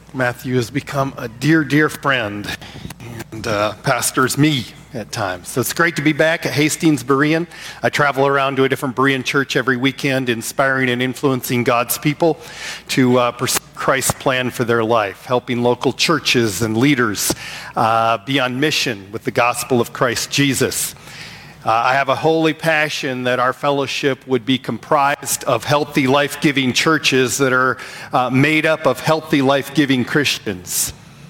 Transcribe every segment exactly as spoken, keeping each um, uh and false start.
Matthew has become a dear, dear friend and uh, pastors me at times. So it's great to be back at Hastings Berean. I travel around to a different Berean church every weekend, inspiring and influencing God's people to uh, pursue Christ's plan for their life, helping local churches and leaders uh, be on mission with the gospel of Christ Jesus. Uh, I have a holy passion that our fellowship would be comprised of healthy, life-giving churches that are uh, made up of healthy, life-giving Christians.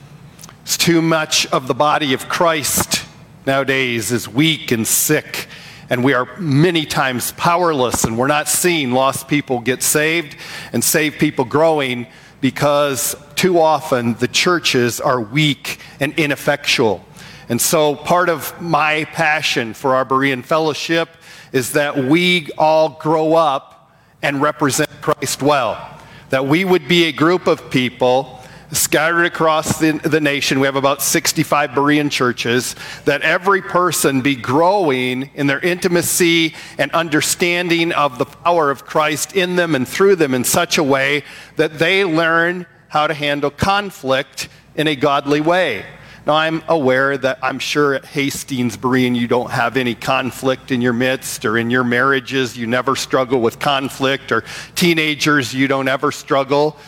It's too much of the body of Christ nowadays is weak and sick, and we are many times powerless, and we're not seeing lost people get saved and saved people growing because too often the churches are weak and ineffectual. And so part of my passion for our Berean fellowship is that we all grow up and represent Christ well. That we would be a group of people scattered across the, the nation. We have about sixty-five Berean churches. That every person be growing in their intimacy and understanding of the power of Christ in them and through them in such a way that they learn how to handle conflict in a godly way. Now, I'm aware that I'm sure at Hastings Berean you don't have any conflict in your midst, or in your marriages you never struggle with conflict, or teenagers you don't ever struggle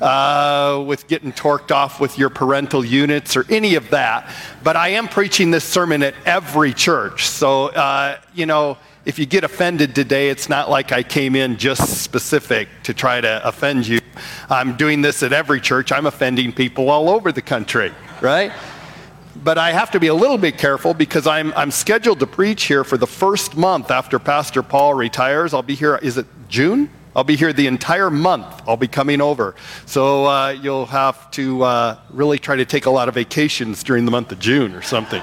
uh, with getting torqued off with your parental units or any of that. But I am preaching this sermon at every church. So, uh, you know, if you get offended today, it's not like I came in just specific to try to offend you. I'm doing this at every church. I'm offending people all over the country, right? But I have to be a little bit careful because I'm I'm scheduled to preach here for the first month after Pastor Paul retires. I'll be here, is it June? I'll be here the entire month. I'll be coming over. So uh, you'll have to uh, really try to take a lot of vacations during the month of June or something.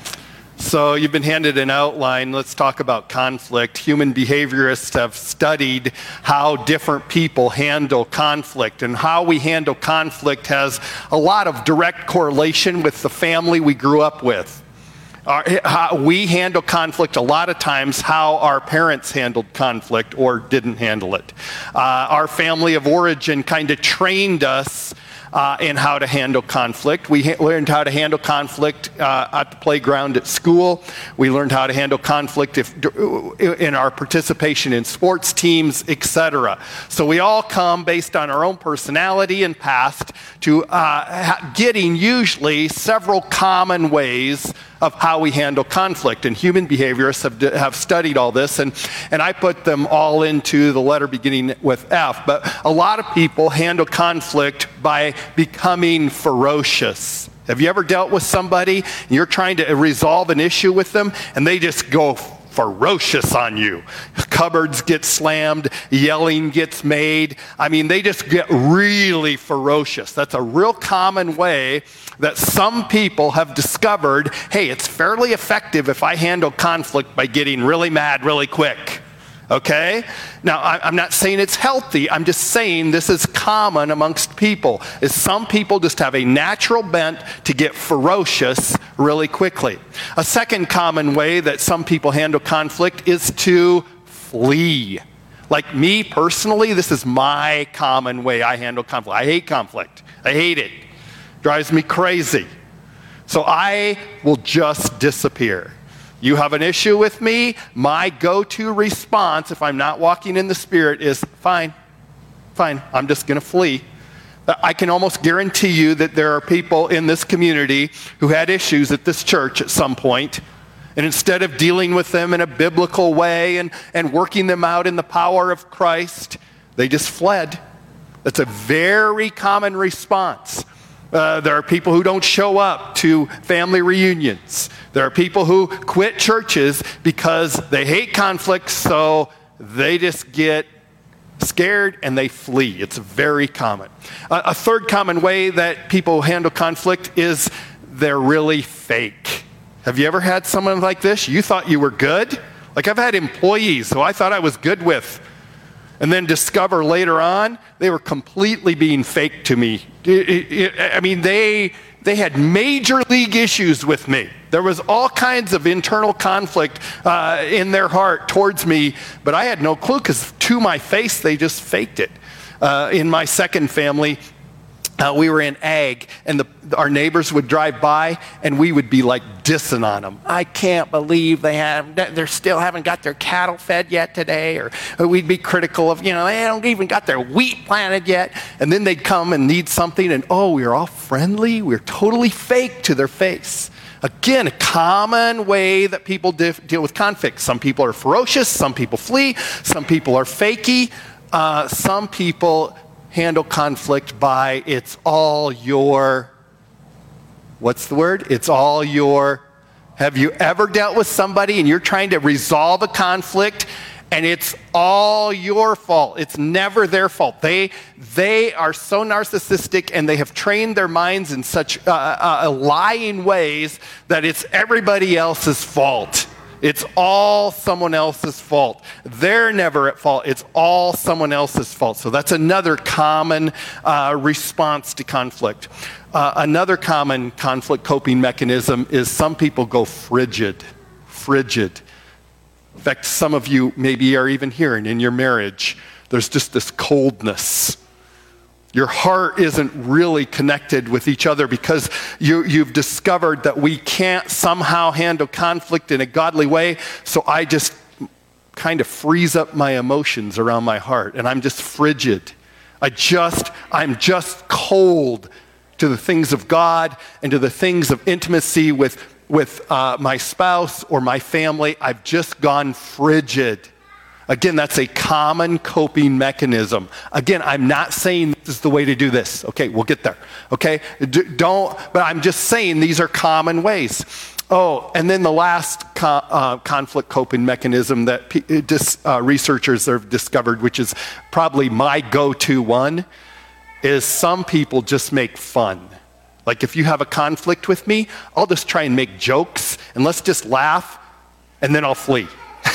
So you've been handed an outline. Let's talk about conflict. Human behaviorists have studied how different people handle conflict, and how we handle conflict has a lot of direct correlation with the family we grew up with. Our, how we handle conflict a lot of times how our parents handled conflict or didn't handle it. Uh, our family of origin kind of trained us Uh, in how to handle conflict. We ha- learned how to handle conflict uh, at the playground at school. We learned how to handle conflict if, in our participation in sports teams, et cetera. So we all come based on our own personality and past to uh, ha- getting usually several common ways of how we handle conflict. And human behaviorists have, have studied all this, and, and I put them all into the letter beginning with F. But a lot of people handle conflict by becoming ferocious. Have you ever dealt with somebody and you're trying to resolve an issue with them and they just go ferocious on you? Cupboards get slammed, yelling gets made. I mean, they just get really ferocious. That's a real common way that some people have discovered, hey, it's fairly effective if I handle conflict by getting really mad really quick. Okay? Now, I'm not saying it's healthy. I'm just saying this is common amongst people. Is some people just have a natural bent to get ferocious really quickly. A second common way that some people handle conflict is to flee. Like me personally, this is my common way I handle conflict. I hate conflict. I hate it. Drives me crazy. So I will just disappear. You have an issue with me, my go-to response, if I'm not walking in the Spirit, is fine, fine, I'm just going to flee. I can almost guarantee you that there are people in this community who had issues at this church at some point, and instead of dealing with them in a biblical way and, and working them out in the power of Christ, they just fled. That's a very common response. Uh, there are people who don't show up to family reunions. There are people who quit churches because they hate conflict, so they just get scared and they flee. It's very common. Uh, a third common way that people handle conflict is they're really fake. Have you ever had someone like this? You thought you were good? Like, I've had employees who I thought I was good with, and then discover later on they were completely being fake to me. It, it, it, I mean, they they had major league issues with me. There was all kinds of internal conflict uh, in their heart towards me, but I had no clue because to my face they just faked it. Uh, in my second family, Uh, we were in ag, and the, our neighbors would drive by, and we would be like dissing on them. I can't believe they have, they're still haven't got their cattle fed yet today, or, or we'd be critical of, you know, they don't even got their wheat planted yet. And then they'd come and need something, and oh, we were all friendly. We were totally fake to their face. Again, a common way that people dif- deal with conflict. Some people are ferocious, some people flee, some people are fakey, uh, some people handle conflict by it's all your, what's the word? It's all your, have you ever dealt with somebody and you're trying to resolve a conflict and it's all your fault? It's never their fault. They they are so narcissistic and they have trained their minds in such uh, uh, lying ways that it's everybody else's fault. It's all someone else's fault. They're never at fault. It's all someone else's fault. So that's another common uh, response to conflict. Uh, another common conflict coping mechanism is some people go frigid. Frigid. In fact, some of you maybe are even hearing in your marriage, there's just this coldness. Your heart isn't really connected with each other because you, you've discovered that we can't somehow handle conflict in a godly way, so I just kind of freeze up my emotions around my heart, and I'm just frigid. I just, I'm just cold to the things of God and to the things of intimacy with, with uh, my spouse or my family. I've just gone frigid. Again, that's a common coping mechanism. Again, I'm not saying this is the way to do this. Okay, we'll get there. Okay, D- don't, but I'm just saying these are common ways. Oh, and then the last co- uh, conflict coping mechanism that p- dis, uh, researchers have discovered, which is probably my go-to one, is some people just make fun. Like if you have a conflict with me, I'll just try and make jokes, and let's just laugh, and then I'll flee.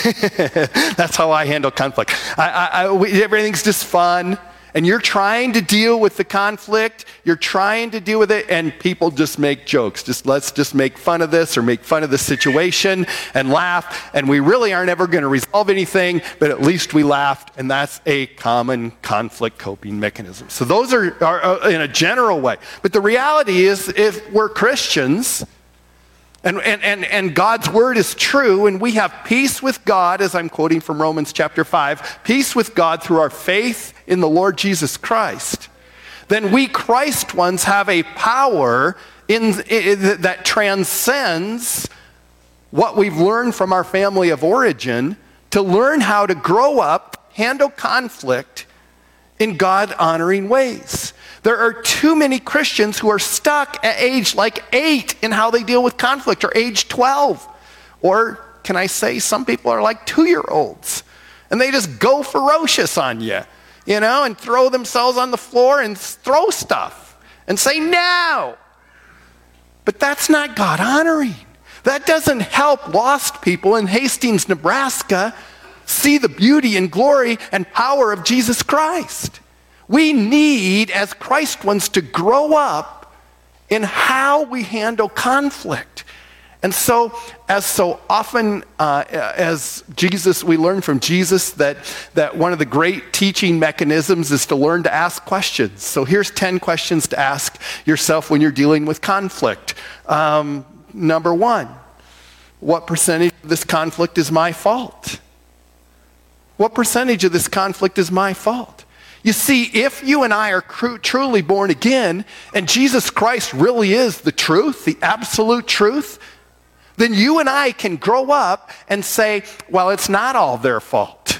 That's how I handle conflict. I, I, I, we, everything's just fun, and you're trying to deal with the conflict. You're trying to deal with it, and people just make jokes. Just let's just make fun of this or make fun of the situation and laugh, and we really aren't ever going to resolve anything, but at least we laughed, and that's a common conflict coping mechanism. So those are, are, are in a general way. But the reality is, if we're Christians, And, and, and, and God's word is true, and we have peace with God, as I'm quoting from Romans chapter five, peace with God through our faith in the Lord Jesus Christ, then we Christ ones have a power in, in, that transcends what we've learned from our family of origin to learn how to grow up, handle conflict in God-honoring ways. There are too many Christians who are stuck at age like eight in how they deal with conflict, or age twelve. Or can I say some people are like two-year-olds, and they just go ferocious on you, you know, and throw themselves on the floor and throw stuff and say no. But that's not God-honoring. That doesn't help lost people in Hastings, Nebraska see the beauty and glory and power of Jesus Christ. We need, as Christ ones, to grow up in how we handle conflict. And so, as so often uh, as Jesus, we learn from Jesus that, that one of the great teaching mechanisms is to learn to ask questions. So here's ten questions to ask yourself when you're dealing with conflict. Um, number one, what percentage of this conflict is my fault? What percentage of this conflict is my fault? You see, if you and I are cr- truly born again, and Jesus Christ really is the truth, the absolute truth, then you and I can grow up and say, well, it's not all their fault.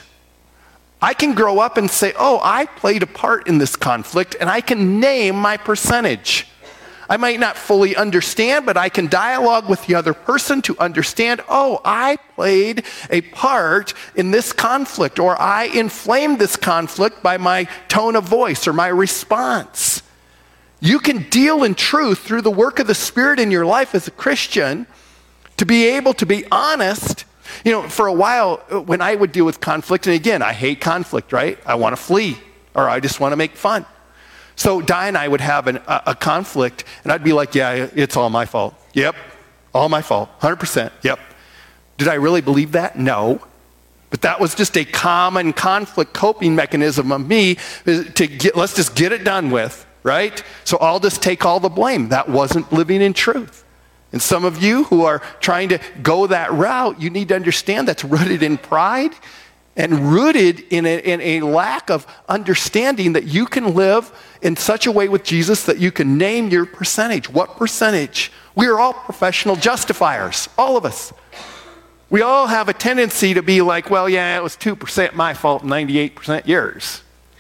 I can grow up and say, oh, I played a part in this conflict, and I can name my percentage. I might not fully understand, but I can dialogue with the other person to understand, oh, I played a part in this conflict, or I inflamed this conflict by my tone of voice or my response. You can deal in truth through the work of the Spirit in your life as a Christian to be able to be honest. You know, for a while, when I would deal with conflict, and again, I hate conflict, right? I want to flee, or I just want to make fun. So Di and I would have an, a, a conflict, and I'd be like, yeah, it's all my fault. Yep, all my fault, one hundred percent, yep. Did I really believe that? No. But that was just a common conflict coping mechanism of me to get, let's just get it done with. right? So I'll just take all the blame. That wasn't living in truth. And some of you who are trying to go that route, you need to understand that's rooted in pride and rooted in a, in a lack of understanding that you can live in such a way with Jesus that you can name your percentage. What percentage? We are all professional justifiers, all of us. We all have a tendency to be like, well, yeah, it was two percent my fault and ninety-eight percent yours.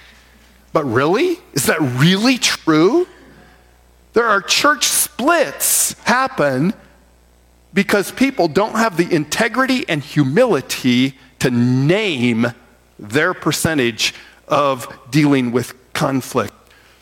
But really? Is that really true? There are church splits happen because people don't have the integrity and humility to name their percentage of dealing with conflict.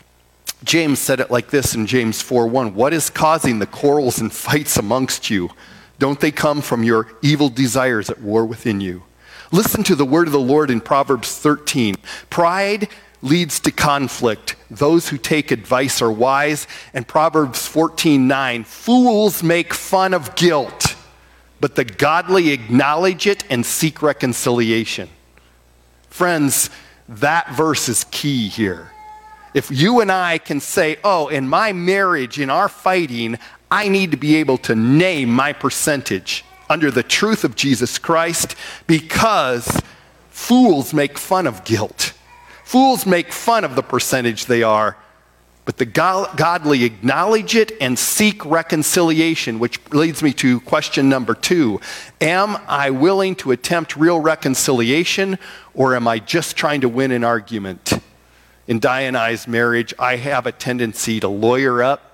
James said it like this in James four one. What is causing the quarrels and fights amongst you? Don't they come from your evil desires at war within you? Listen to the word of the Lord in Proverbs thirteen. Pride leads to conflict. Those who take advice are wise. And Proverbs fourteen nine. Fools make fun of guilt, but the godly acknowledge it and seek reconciliation. Friends, that verse is key here. If you and I can say, oh, in my marriage, in our fighting, I need to be able to name my percentage under the truth of Jesus Christ, because fools make fun of guilt. Fools make fun of the percentage they are, but the godly acknowledge it and seek reconciliation, which leads me to question number two. Am I willing to attempt real reconciliation, or am I just trying to win an argument? In Di and I's marriage, I have a tendency to lawyer up.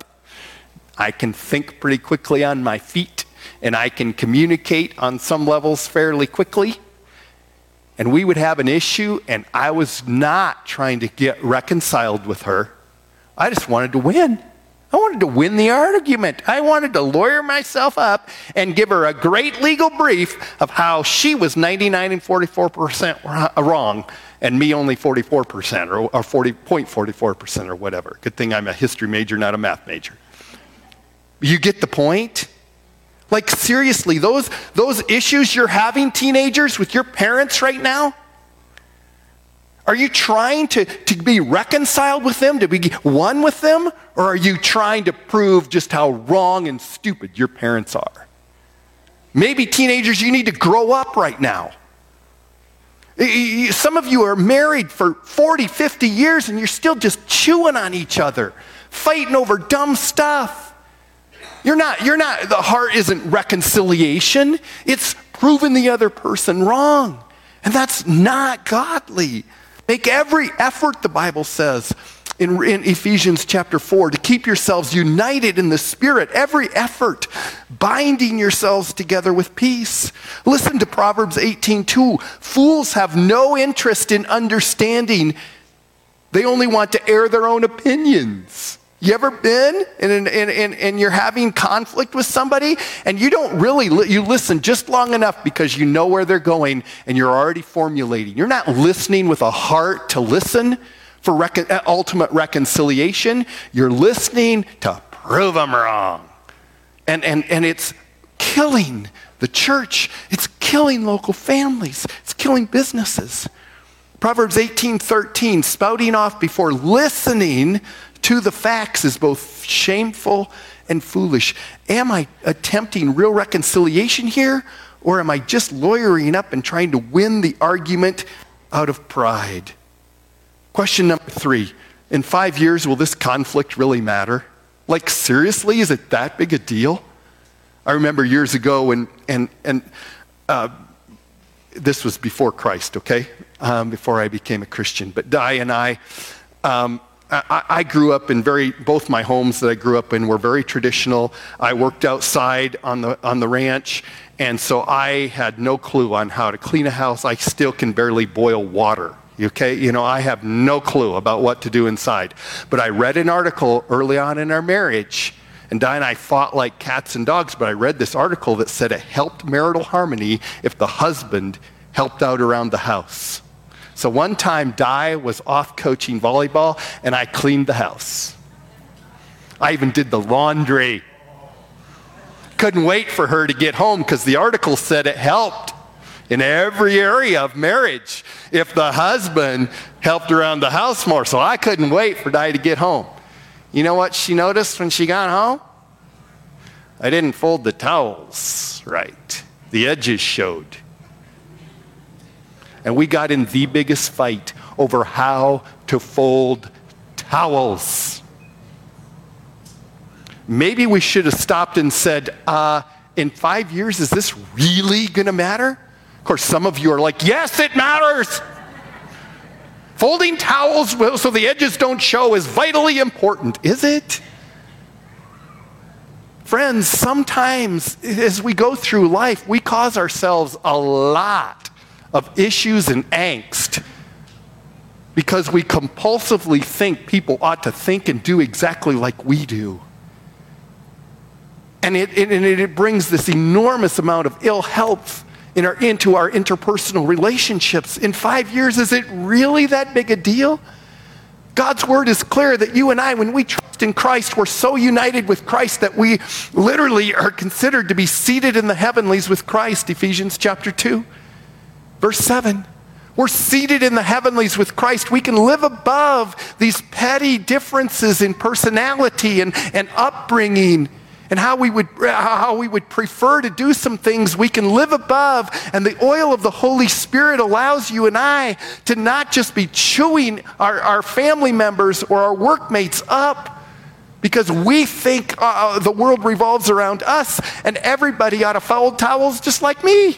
I can think pretty quickly on my feet, and I can communicate on some levels fairly quickly. And we would have an issue, and I was not trying to get reconciled with her. I just wanted to win. I wanted to win the argument. I wanted to lawyer myself up and give her a great legal brief of how she was ninety-nine and forty-four percent wrong, and me only forty-four percent or, or forty point four four percent or whatever. Good thing I'm a history major, not a math major. You get the point? Like, seriously, those, those issues you're having, teenagers, with your parents right now, are you trying to, to be reconciled with them, to be one with them? Or are you trying to prove just how wrong and stupid your parents are? Maybe, teenagers, you need to grow up right now. Some of you are married for forty, fifty years and you're still just chewing on each other, fighting over dumb stuff. You're not, you're not, the heart isn't reconciliation. It's proving the other person wrong. And that's not godly. Make every effort, the Bible says in, in Ephesians chapter four, to keep yourselves united in the Spirit. Every effort, binding yourselves together with peace. Listen to Proverbs eighteen two. Fools have no interest in understanding. They only want to air their own opinions. You ever been and, and, and, and you're having conflict with somebody and you don't really, li- you listen just long enough because you know where they're going and you're already formulating. You're not listening with a heart to listen for recon- ultimate reconciliation. You're listening to prove them wrong. And, and, and it's killing the church. It's killing local families. It's killing businesses. Proverbs eighteen thirteen, spouting off before listening to the facts is both shameful and foolish. Am I attempting real reconciliation here, or am I just lawyering up and trying to win the argument out of pride? Question number three. In five years, will this conflict really matter? Like, seriously, is it that big a deal? I remember years ago when, and, and uh, this was before Christ, okay? Um, before I became a Christian. But Di and I, um, I, I grew up in very, both my homes that I grew up in were very traditional. I worked outside on the on the ranch, and so I had no clue on how to clean a house. I still can barely boil water, okay? You know, I have no clue about what to do inside. But I read an article early on in our marriage, and Di and I fought like cats and dogs, but I read this article that said it helped marital harmony if the husband helped out around the house. So one time, Di was off coaching volleyball, and I cleaned the house. I even did the laundry. Couldn't wait for her to get home because the article said it helped in every area of marriage if the husband helped around the house more. So I couldn't wait for Di to get home. You know what she noticed when she got home? I didn't fold the towels right. The edges showed. And we got in the biggest fight over how to fold towels. Maybe we should have stopped and said, uh, in five years, is this really going to matter? Of course, some of you are like, yes, it matters. Folding towels so the edges don't show is vitally important. Is it? Friends, sometimes as we go through life, we cause ourselves a lot of issues and angst because we compulsively think people ought to think and do exactly like we do. And it, it, and it brings this enormous amount of ill health in our, into our interpersonal relationships. In five years, is it really that big a deal? God's word is clear that you and I, when we trust in Christ, we're so united with Christ that we literally are considered to be seated in the heavenlies with Christ, Ephesians chapter two, verse seven. We're seated in the heavenlies with Christ. We can live above these petty differences in personality and, and upbringing and how we would how we would prefer to do some things. We can live above, and the oil of the Holy Spirit allows you and I to not just be chewing our, our family members or our workmates up because we think uh, the world revolves around us and everybody ought to fold towels just like me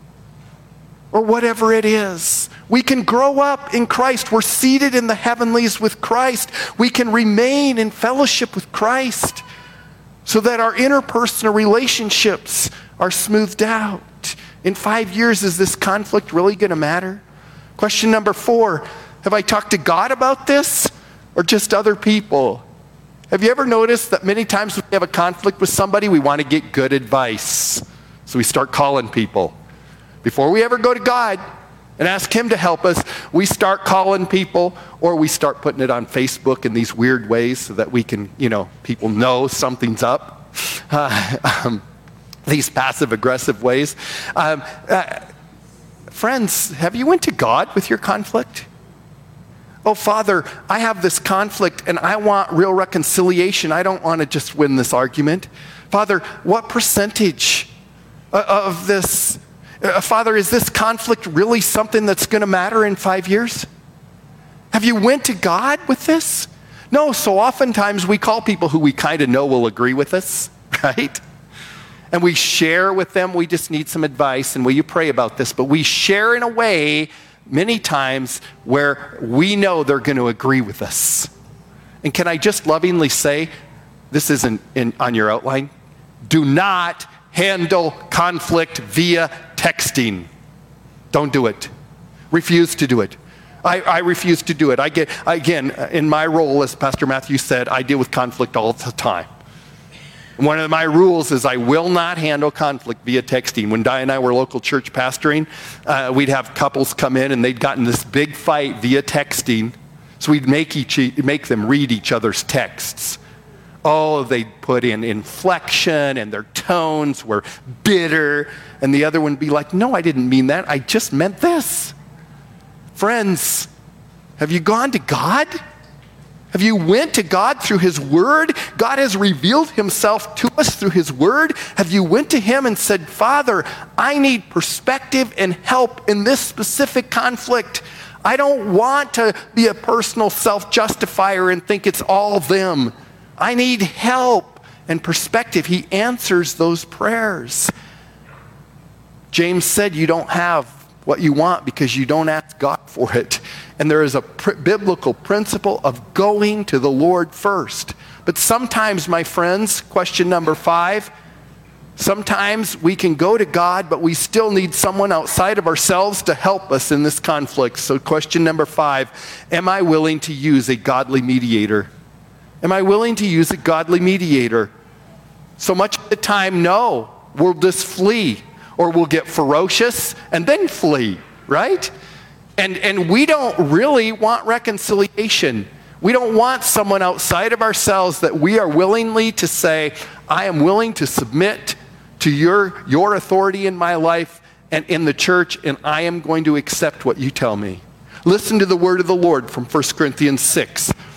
or whatever it is. We can grow up in Christ. We're seated in the heavenlies with Christ. We can remain in fellowship with Christ, so that our interpersonal relationships are smoothed out. In five years, is this conflict really going to matter? Question number four, have I talked to God about this or just other people? Have you ever noticed that many times when we have a conflict with somebody, we want to get good advice? So we start calling people. Before we ever go to God and ask him to help us, we start calling people, or we start putting it on Facebook in these weird ways so that we can, you know, people know something's up. Uh, um, these passive-aggressive ways. Um, uh, friends, have you went to God with your conflict? Oh, Father, I have this conflict and I want real reconciliation. I don't want to just win this argument. Father, what percentage of this Uh, Father, is this conflict really something that's going to matter in five years? Have you went to God with this? No, so oftentimes we call people who we kind of know will agree with us, right? And we share with them, we just need some advice, and will you pray about this? But we share in a way many times where we know they're going to agree with us. And can I just lovingly say, this isn't in, on your outline, do not handle conflict via texting. Don't do it. Refuse to do it. I, I refuse to do it. I get, again, in my role, as Pastor Matthew said, I deal with conflict all the time. One of my rules is I will not handle conflict via texting. When Di and I were local church pastoring, uh, we'd have couples come in and they'd gotten this big fight via texting. So we'd make, each, make them read each other's texts. Oh, they'd put in inflection and their tones were bitter. And the other one would be like, no, I didn't mean that. I just meant this. Friends, have you gone to God? Have you went to God through his word? God has revealed himself to us through his word. Have you went to him and said, Father, I need perspective and help in this specific conflict. I don't want to be a personal self-justifier and think it's all them. I need help and perspective. He answers those prayers. James said you don't have what you want because you don't ask God for it. And there is a pr- biblical principle of going to the Lord first. But sometimes, my friends, question number five, sometimes we can go to God, but we still need someone outside of ourselves to help us in this conflict. So question number five, am I willing to use a godly mediator? Am I willing to use a godly mediator? So much of the time, no. We'll just flee, or we'll get ferocious and then flee, right? And, and we don't really want reconciliation. We don't want someone outside of ourselves that we are willingly to say, I am willing to submit to your, your authority in my life and in the church, and I am going to accept what you tell me. Listen to the word of the Lord from First Corinthians six.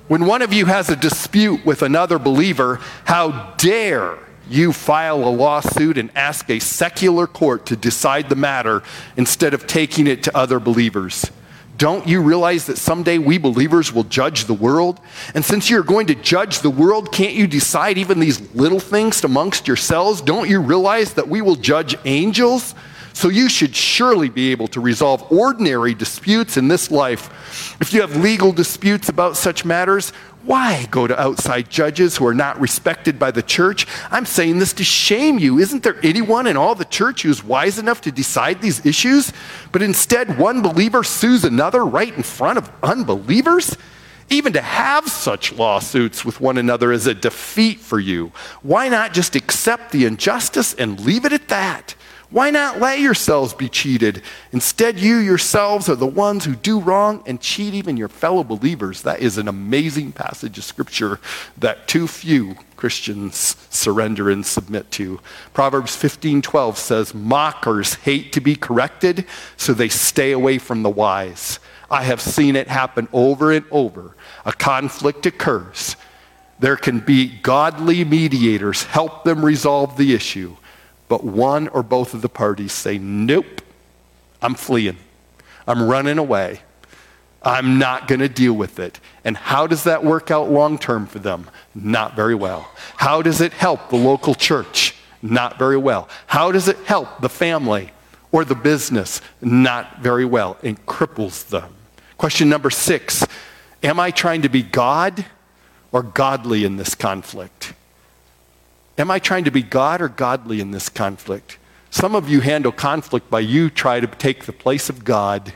When one of you has a dispute with another believer, how dare you file a lawsuit and ask a secular court to decide the matter instead of taking it to other believers? Don't you realize that someday we believers will judge the world? And since you're going to judge the world, can't you decide even these little things amongst yourselves? Don't you realize that we will judge angels? So you should surely be able to resolve ordinary disputes in this life. If you have legal disputes about such matters, why go to outside judges who are not respected by the church? I'm saying this to shame you. Isn't there anyone in all the church who's wise enough to decide these issues? But instead, one believer sues another right in front of unbelievers? Even to have such lawsuits with one another is a defeat for you. Why not just accept the injustice and leave it at that? Why not let yourselves be cheated? Instead, you yourselves are the ones who do wrong and cheat even your fellow believers. That is an amazing passage of scripture that too few Christians surrender and submit to. Proverbs fifteen twelve says, mockers hate to be corrected, so they stay away from the wise. I have seen it happen over and over. A conflict occurs. There can be godly mediators, help them resolve the issue. But one or both of the parties say, nope, I'm fleeing. I'm running away. I'm not going to deal with it. And how does that work out long term for them? Not very well. How does it help the local church? Not very well. How does it help the family or the business? Not very well. It cripples them. Question number six, am I trying to be God or godly in this conflict? Am I trying to be God or godly in this conflict? Some of you handle conflict by you try to take the place of God.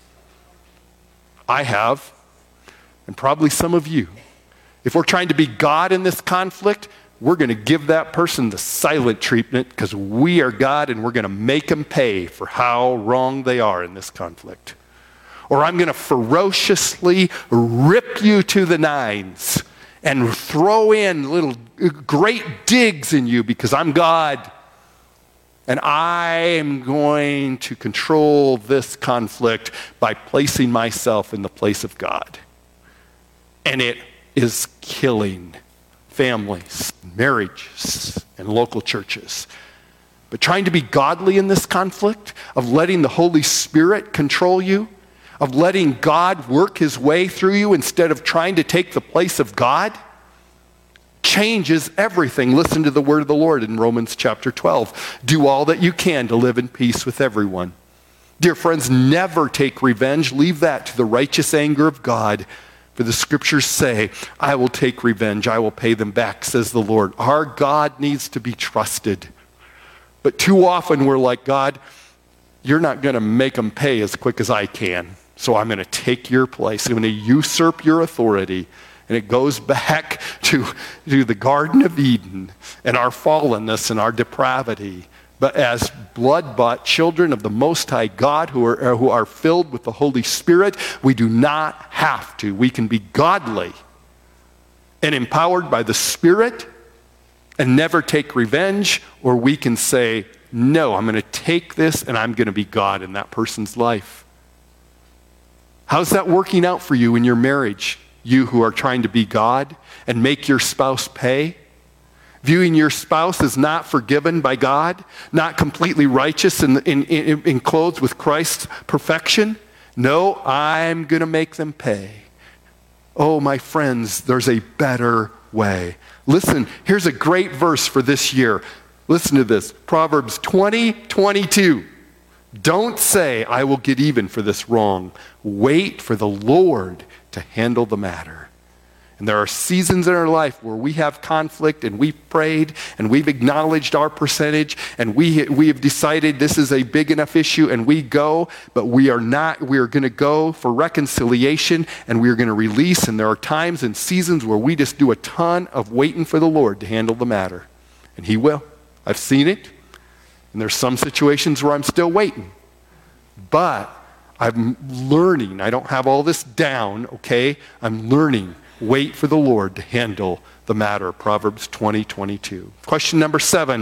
I have, and probably some of you. If we're trying to be God in this conflict, we're going to give that person the silent treatment because we are God and we're going to make them pay for how wrong they are in this conflict. Or I'm going to ferociously rip you to the nines and throw in little great digs in you because I'm God. And I am going to control this conflict by placing myself in the place of God. And it is killing families, marriages, and local churches. But trying to be godly in this conflict, of letting the Holy Spirit control you, of letting God work his way through you instead of trying to take the place of God, changes everything. Listen to the word of the Lord in Romans chapter twelve. Do all that you can to live in peace with everyone. Dear friends, never take revenge. Leave that to the righteous anger of God. For the scriptures say, I will take revenge. I will pay them back, says the Lord. Our God needs to be trusted. But too often we're like, God, you're not going to make them pay as quick as I can. So I'm going to take your place. I'm going to usurp your authority. And it goes back to, to the Garden of Eden and our fallenness and our depravity. But as blood-bought children of the Most High God who are, who are filled with the Holy Spirit, we do not have to. We can be godly and empowered by the Spirit and never take revenge, or we can say, no, I'm going to take this and I'm going to be God in that person's life. How's that working out for you in your marriage? You who are trying to be God and make your spouse pay? Viewing your spouse as not forgiven by God, not completely righteous and in, in, in, clothed with Christ's perfection? No, I'm going to make them pay. Oh, my friends, there's a better way. Listen, here's a great verse for this year. Listen to this, Proverbs twenty twenty-two. Don't say, I will get even for this wrong. Wait for the Lord to handle the matter. And there are seasons in our life where we have conflict and we've prayed and we've acknowledged our percentage and we, we have decided this is a big enough issue and we go, but we are not, we are going to go for reconciliation and we are going to release. And there are times and seasons where we just do a ton of waiting for the Lord to handle the matter. And he will. I've seen it. And there's some situations where I'm still waiting. But I'm learning. I don't have all this down, okay? I'm learning. Wait for the Lord to handle the matter. Proverbs twenty twenty-two. Question number seven.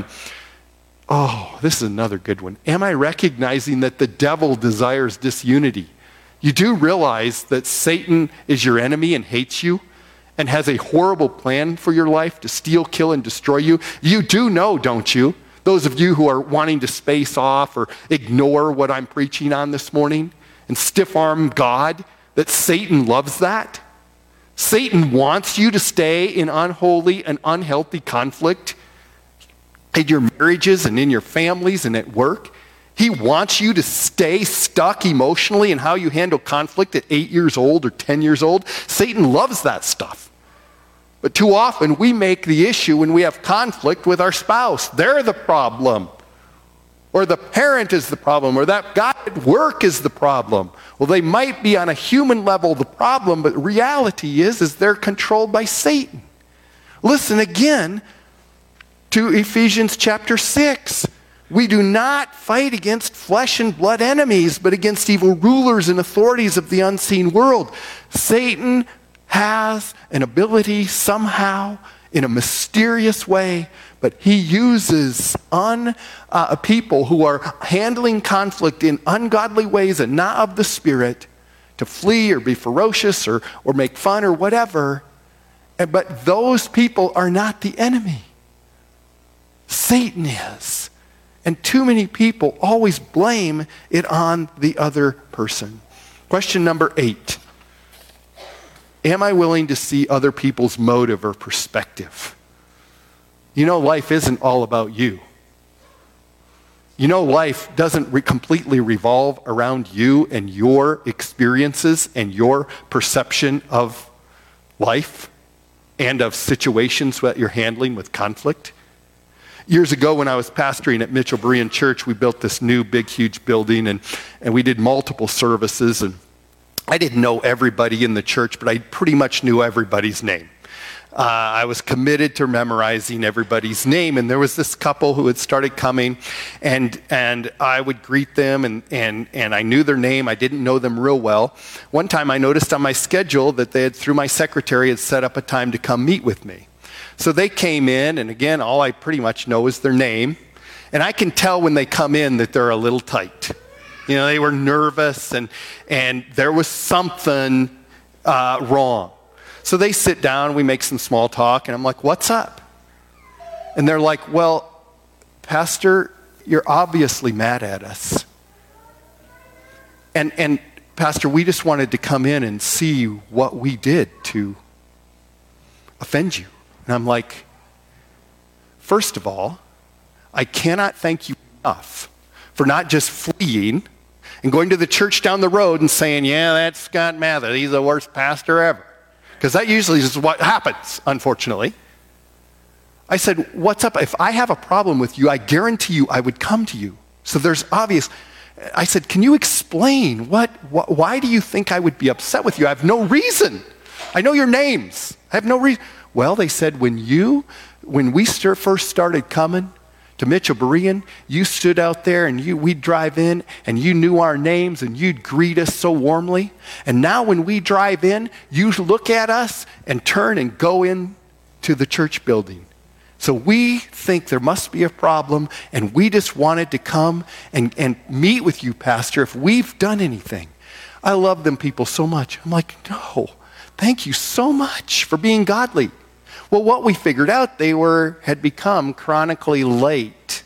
Oh, this is another good one. Am I recognizing that the devil desires disunity? You do realize that Satan is your enemy and hates you? and has a horrible plan for your life to steal, kill, and destroy you, you do know, don't you? Those of you who are wanting to space off or ignore what I'm preaching on this morning and stiff-arm God, that Satan loves that. Satan wants you to stay in unholy and unhealthy conflict in your marriages and in your families and at work. He wants you to stay stuck emotionally in how you handle conflict at eight years old or ten years old. Satan loves that stuff. But too often we make the issue when we have conflict with our spouse. They're the problem. Or the parent is the problem. Or that guy at work is the problem. Well, they might be on a human level the problem, but reality is, is they're controlled by Satan. Listen again to Ephesians chapter six. We do not fight against flesh and blood enemies, but against evil rulers and authorities of the unseen world. Satan has an ability somehow, in a mysterious way, but he uses un, uh, people who are handling conflict in ungodly ways and not of the Spirit to flee or be ferocious or, or make fun or whatever. And, but those people are not the enemy. Satan is. And too many people always blame it on the other person. Question number eight. Am I willing to see other people's motive or perspective? You know, life isn't all about you. You know, life doesn't re- completely revolve around you and your experiences and your perception of life and of situations that you're handling with conflict. Years ago when I was pastoring at Mitchell Berean Church, we built this new big, huge building, and, and we did multiple services. And I didn't know everybody in the church, but I pretty much knew everybody's name. Uh, I was committed to memorizing everybody's name, and there was this couple who had started coming, and and I would greet them, and, and, and I knew their name. I didn't know them real well. One time I noticed on my schedule that they had, through my secretary, had set up a time to come meet with me. So they came in, and again, all I pretty much know is their name. And I can tell when they come in that they're a little tight. You know, they were nervous, and, and there was something uh, wrong. So they sit down, we make some small talk, and I'm like, what's up? And they're like, well, Pastor, you're obviously mad at us. And, and Pastor, we just wanted to come in and see what we did to offend you. And I'm like, first of all, I cannot thank you enough for not just fleeing and going to the church down the road and saying, yeah, that's Scott Mather. He's the worst pastor ever. Because that usually is what happens, unfortunately. I said, what's up? If I have a problem with you, I guarantee you I would come to you. So there's obvious. I said, can you explain what, what why do you think I would be upset with you? I have no reason. I know your names. I have no reason. Well, they said, when you, when we start, first started coming to Mitchell Berean, you stood out there and you, we'd drive in and you knew our names and you'd greet us so warmly. And now when we drive in, you look at us and turn and go in to the church building. So we think there must be a problem, and we just wanted to come and, and meet with you, Pastor, if we've done anything. I love them people so much. I'm like, no, thank you so much for being godly. Well, what we figured out, they were had become chronically late.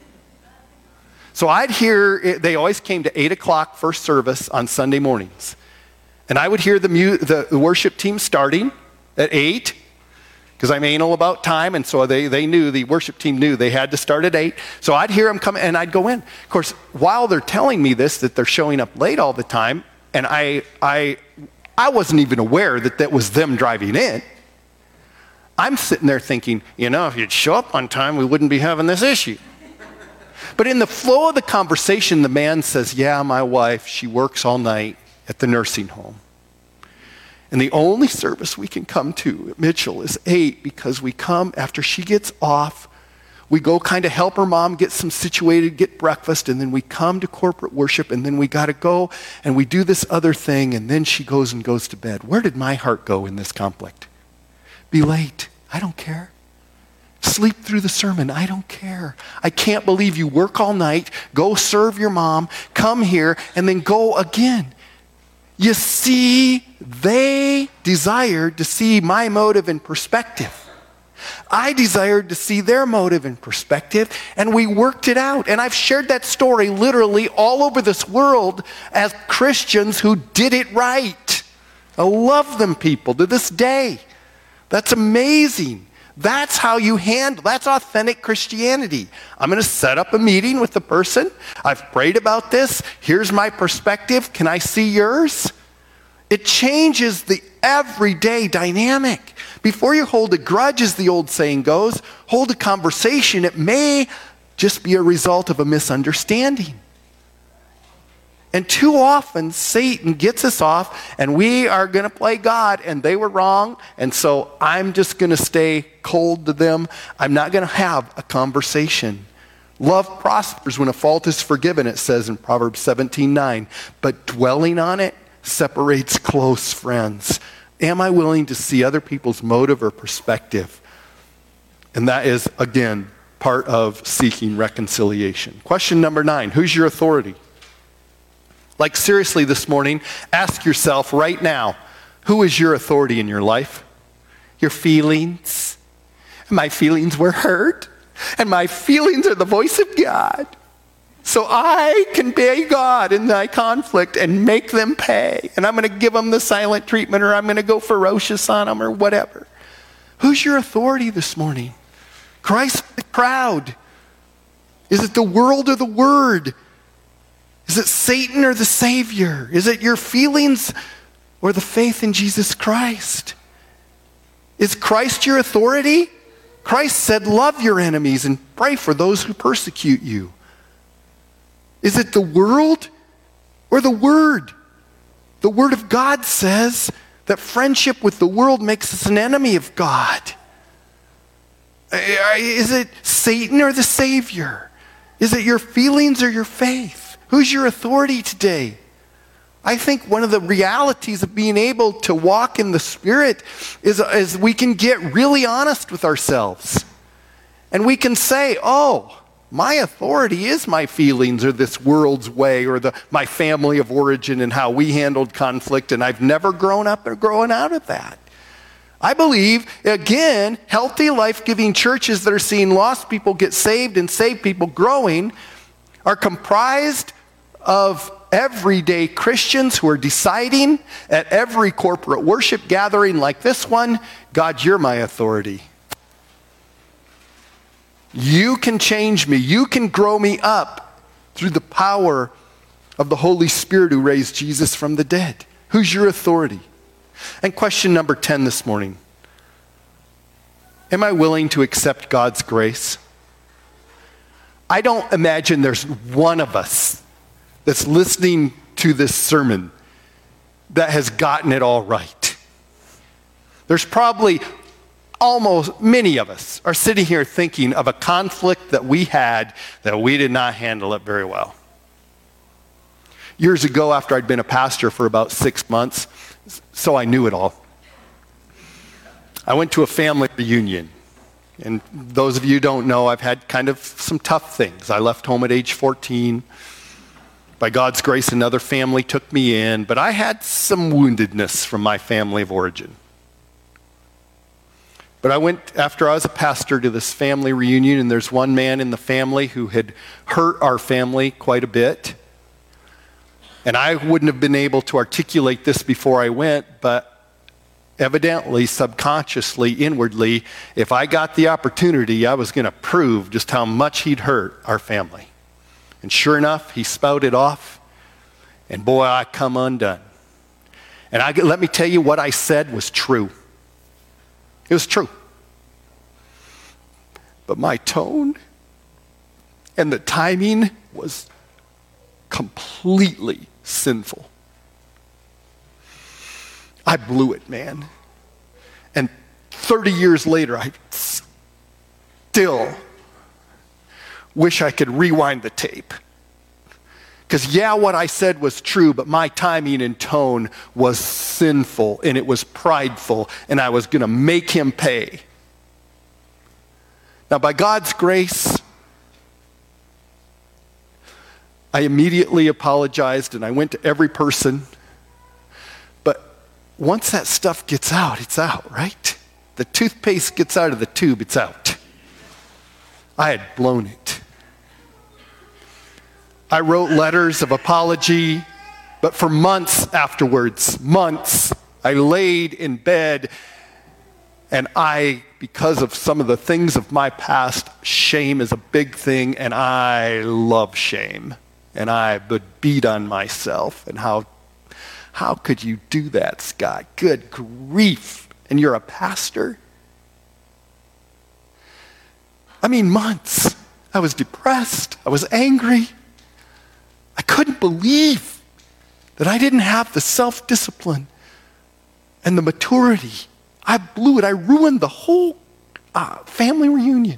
So I'd hear, they always came to eight o'clock first service on Sunday mornings. And I would hear the, mu- the, the worship team starting at eight, because I'm anal about time, and so they, they knew, the worship team knew they had to start at eight. So I'd hear them come, and I'd go in. Of course, while they're telling me this, that they're showing up late all the time, and I, I, I wasn't even aware that that was them driving in. I'm sitting there thinking, you know, if you'd show up on time, we wouldn't be having this issue. But in the flow of the conversation, the man says, yeah, my wife, she works all night at the nursing home. And the only service we can come to at Mitchell is eight, because we come after she gets off. We go kind of help her mom get some situated, get breakfast, and then we come to corporate worship, and then we got to go, and we do this other thing, and then she goes and goes to bed. Where did my heart go in this conflict? Be late. I don't care. Sleep through the sermon. I don't care. I can't believe you work all night, go serve your mom, come here, and then go again. You see, they desired to see my motive and perspective. I desired to see their motive and perspective, and we worked it out. And I've shared that story literally all over this world as Christians who did it right. I love them people to this day. That's amazing. That's how you handle, that's authentic Christianity. I'm going to set up a meeting with the person. I've prayed about this. Here's my perspective. Can I see yours? It changes the everyday dynamic. Before you hold a grudge, as the old saying goes, hold a conversation. It may just be a result of a misunderstanding. And too often, Satan gets us off, and we are going to play God, and they were wrong, and so I'm just going to stay cold to them. I'm not going to have a conversation. Love prospers when a fault is forgiven, it says in Proverbs seventeen nine. But dwelling on it separates close friends. Am I willing to see other people's motive or perspective? And that is, again, part of seeking reconciliation. Question number nine, who's your authority? Like seriously this morning, ask yourself right now, who is your authority in your life? Your feelings. My feelings were hurt, and my feelings are the voice of God. So I can be God in my conflict and make them pay. And I'm going to give them the silent treatment, or I'm going to go ferocious on them, or whatever. Who's your authority this morning? Christ or the crowd? Is it the world or the word? Is it Satan or the Savior? Is it your feelings or the faith in Jesus Christ? Is Christ your authority? Christ said, love your enemies and pray for those who persecute you. Is it the world or the Word? The Word of God says that friendship with the world makes us an enemy of God. Is it Satan or the Savior? Is it your feelings or your faith? Who's your authority today? I think one of the realities of being able to walk in the Spirit is, is we can get really honest with ourselves. And we can say, oh, my authority is my feelings or this world's way or the, my family of origin and how we handled conflict, and I've never grown up or grown out of that. I believe, again, healthy, life-giving churches that are seeing lost people get saved and saved people growing are comprised of everyday Christians who are deciding at every corporate worship gathering like this one, God, you're my authority. You can change me. You can grow me up through the power of the Holy Spirit who raised Jesus from the dead. Who's your authority? And question number ten this morning. Am I willing to accept God's grace? I don't imagine there's one of us that's listening to this sermon that has gotten it all right. There's probably almost, many of us are sitting here thinking of a conflict that we had that we did not handle it very well. Years ago, after I'd been a pastor for about six months, so I knew it all, I went to a family reunion. And those of you who don't know, I've had kind of some tough things. I left home at age fourteen. By God's grace, another family took me in, but I had some woundedness from my family of origin. But I went, after I was a pastor, to this family reunion, and there's one man in the family who had hurt our family quite a bit. And I wouldn't have been able to articulate this before I went, but evidently, subconsciously, inwardly, if I got the opportunity, I was going to prove just how much he'd hurt our family. And sure enough, he spouted off, and boy, I come undone. And I, let me tell you, what I said was true. It was true. But my tone and the timing was completely sinful. I blew it, man. And thirty years later, I still wish I could rewind the tape. Because yeah, what I said was true, but my timing and tone was sinful, and it was prideful, and I was going to make him pay. Now, by God's grace, I immediately apologized, and I went to every person once that stuff gets out, it's out, right? The toothpaste gets out of the tube, it's out. I had blown it. I wrote letters of apology, but for months afterwards, months, I laid in bed and I, because of some of the things of my past, shame is a big thing, and I love shame. And I would beat on myself. And how, how could you do that, Scott? Good grief. And you're a pastor? I mean, months. I was depressed. I was angry. I couldn't believe that I didn't have the self-discipline and the maturity. I blew it. I ruined the whole uh, family reunion.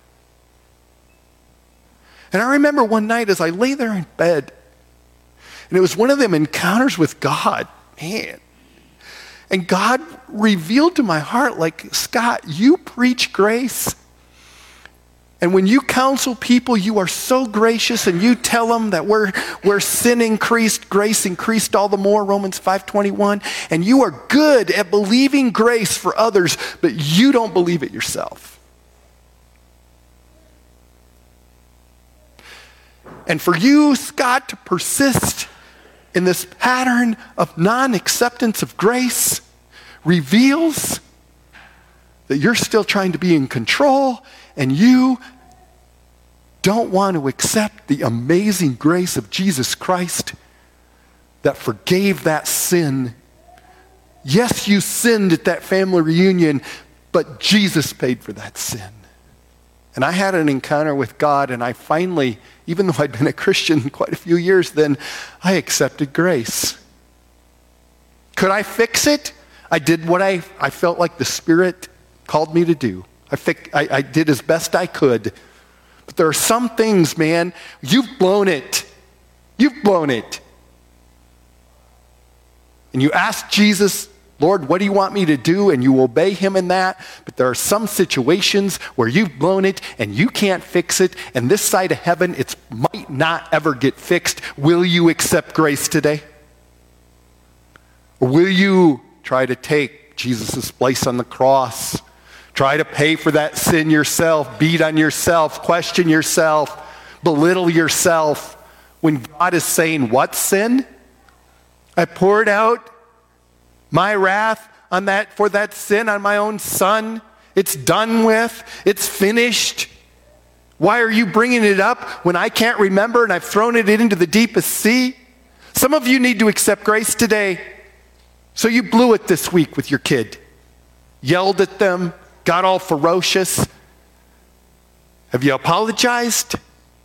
And I remember one night as I lay there in bed, and it was one of them encounters with God, man. And God revealed to my heart, like, Scott, you preach grace. And when you counsel people, you are so gracious, and you tell them that where, where sin increased, grace increased all the more, Romans five twenty-one. And you are good at believing grace for others, but you don't believe it yourself. And for you, Scott, to persist in this pattern of non-acceptance of grace reveals that you're still trying to be in control, and you don't want to accept the amazing grace of Jesus Christ that forgave that sin. Yes, you sinned at that family reunion, but Jesus paid for that sin. And I had an encounter with God, and I finally, even though I'd been a Christian quite a few years then, I accepted grace. Could I fix it? I did what I, I felt like the Spirit called me to do. I, fi- I, I did as best I could. But there are some things, man, you've blown it. You've blown it. And you ask Jesus, Lord, what do you want me to do? And you obey him in that. But there are some situations where you've blown it and you can't fix it. And this side of heaven, it might not ever get fixed. Will you accept grace today? Or will you try to take Jesus' place on the cross? Try to pay for that sin yourself, beat on yourself, question yourself, belittle yourself. When God is saying, what sin? I poured out my wrath on that for that sin on my own son. It's done with. It's finished. Why are you bringing it up when I can't remember and I've thrown it into the deepest sea? Some of you need to accept grace today. So you blew it this week with your kid. Yelled at them. Got all ferocious. Have you apologized?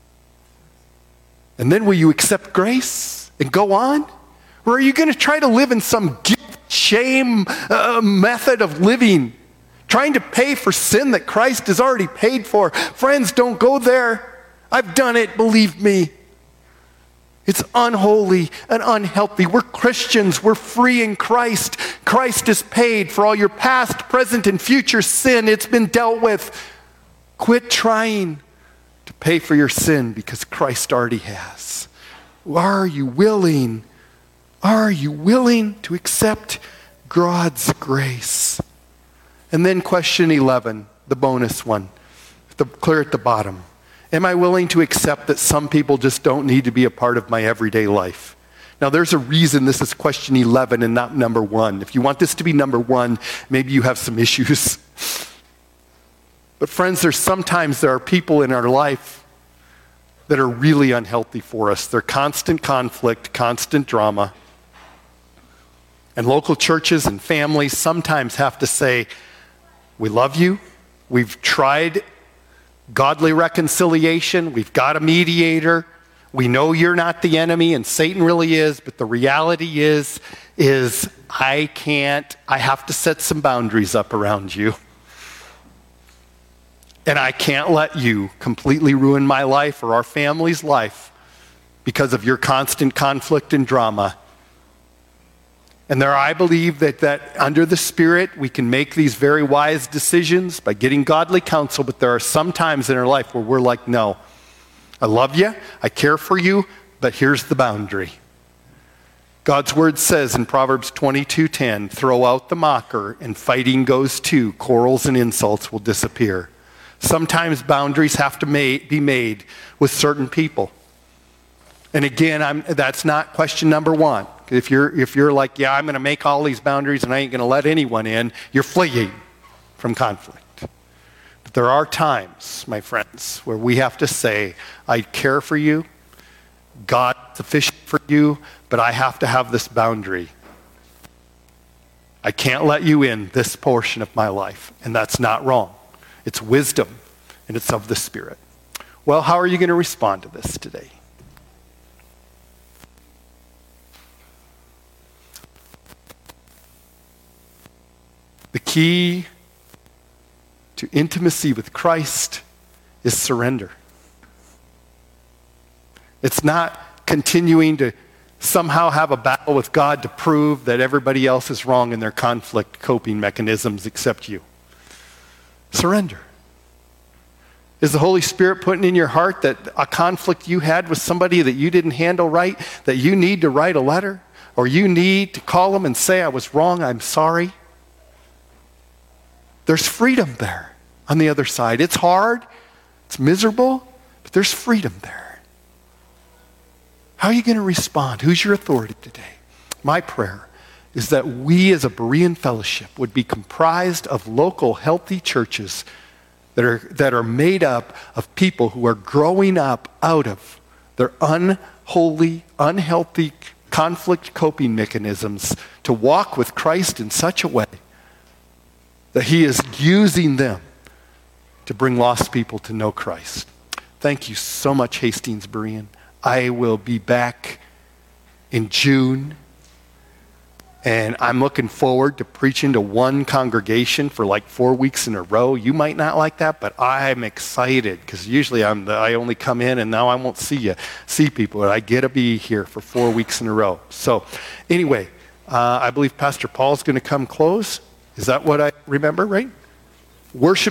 And then will you accept grace and go on? Or are you going to try to live in some guilt, shame uh, method of living, trying to pay for sin that Christ has already paid for? Friends, don't go there. I've done it, believe me. It's unholy and unhealthy. We're Christians. We're free in Christ. Christ has paid for all your past, present, and future sin. It's been dealt with. Quit trying to pay for your sin because Christ already has. Are you willing? Are you willing to accept God's grace? And then question eleven, the bonus one, the, clear at the bottom. Am I willing to accept that some people just don't need to be a part of my everyday life? Now, there's a reason this is question eleven and not number one. If you want this to be number one, maybe you have some issues. But friends, there's sometimes there are people in our life that are really unhealthy for us. They're constant conflict, constant drama. And local churches and families sometimes have to say, we love you. We've tried godly reconciliation. We've got a mediator. We know you're not the enemy and Satan really is, but the reality is, is I can't, I have to set some boundaries up around you. And I can't let you completely ruin my life or our family's life because of your constant conflict and drama. And there, I believe that, that under the Spirit, we can make these very wise decisions by getting godly counsel, but there are some times in our life where we're like, no, I love you, I care for you, but here's the boundary. God's word says in Proverbs twenty-two ten, throw out the mocker and fighting goes too. Quarrels and insults will disappear. Sometimes boundaries have to ma- be made with certain people. And again, I'm, that's not question number one. If you're, if you're like, yeah, I'm going to make all these boundaries and I ain't going to let anyone in, you're fleeing from conflict. But there are times, my friends, where we have to say, I care for you, God's sufficient for you, but I have to have this boundary. I can't let you in this portion of my life, and that's not wrong. It's wisdom, and it's of the Spirit. Well, how are you going to respond to this today? The key to intimacy with Christ is surrender. It's not continuing to somehow have a battle with God to prove that everybody else is wrong in their conflict coping mechanisms except you. Surrender. Is the Holy Spirit putting in your heart that a conflict you had with somebody that you didn't handle right, that you need to write a letter, or you need to call them and say, I was wrong, I'm sorry? There's freedom there on the other side. It's hard, it's miserable, but there's freedom there. How are you going to respond? Who's your authority today? My prayer is that we as a Berean fellowship would be comprised of local healthy churches that are, that are made up of people who are growing up out of their unholy, unhealthy conflict coping mechanisms to walk with Christ in such a way that he is using them to bring lost people to know Christ. Thank you so much, Hastings Berean. I will be back in June, and I'm looking forward to preaching to one congregation for like four weeks in a row. You might not like that, but I'm excited because usually I'm the, I only come in and now I won't see you, see people, and I get to be here for four weeks in a row. So anyway, uh, I believe Pastor Paul's going to come close. Is that what I remember, right? Worship